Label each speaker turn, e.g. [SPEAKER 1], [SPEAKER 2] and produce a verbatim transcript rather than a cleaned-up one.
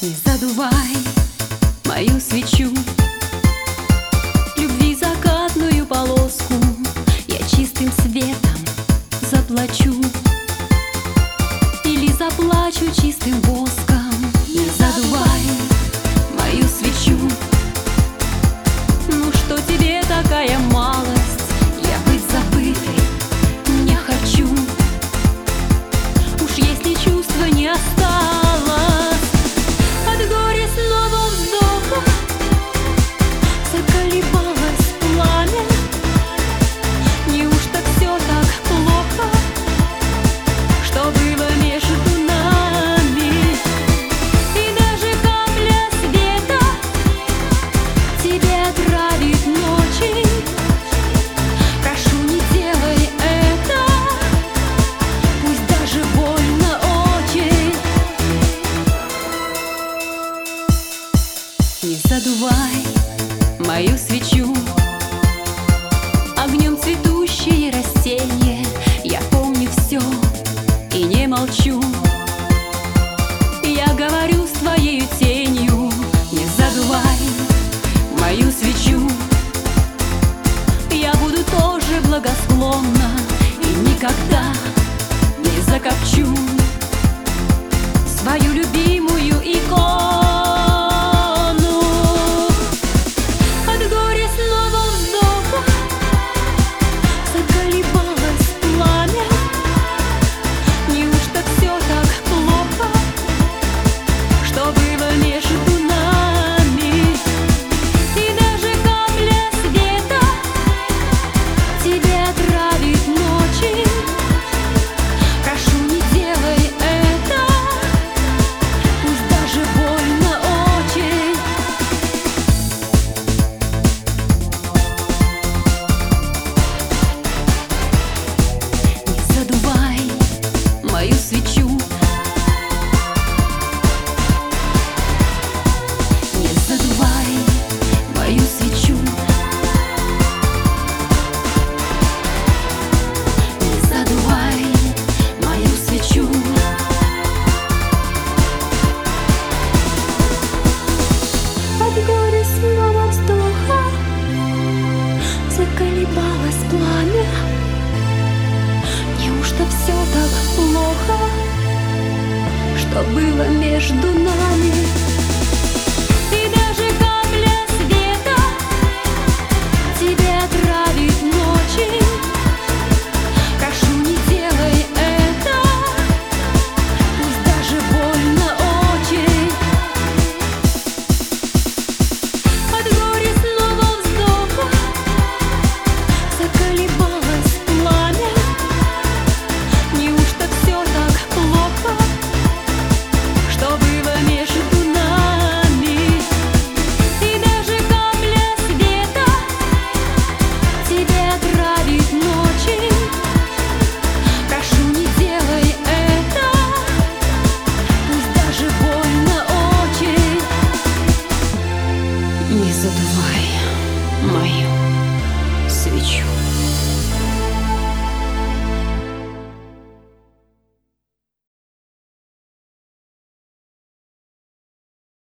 [SPEAKER 1] Не задувай мою свечу, любви закатную полоску я чистым светом заплачу или заплачу чистым воском. Не задувай мою свечу, ну что тебе такая малость? Я быть забытой не хочу, уж если чувства не осталось. От горя снова вздоха заколебалось пламя. Неужто все так плохо, что было между нами? И даже капля света тебе отравит ночи. Прошу, не делай это, пусть даже больно очень. Не задувай мою свечу, огнем цветущие растения. Я помню все и не молчу. Я говорю с твоей тенью. Не задувай мою свечу, я буду тоже благосклонна и никогда не закопчу свою любимую икону. От горя снова вздоха заколебалось пламя. Неужто все так плохо, что было между нами? И даже капля света тебе отравит ночи. Прошу, не делай это, пусть даже больно очень. Не задувай мою свечу, не задувай мою свечу, не задувай мою свечу. От горя снова вздоха заколебалось пламя. Неужто все так плохо, что было между нами? И даже капля света тебе отравит ночи. Прошу, не делай это, пусть даже больно очень. От горя снова вздоха заколебалось пламя. Неужто все так плохо, что было между нами? И даже капля света тебе отравит ночи. Прошу, не делай это, пусть даже больно очень. Не задувай мою свечу.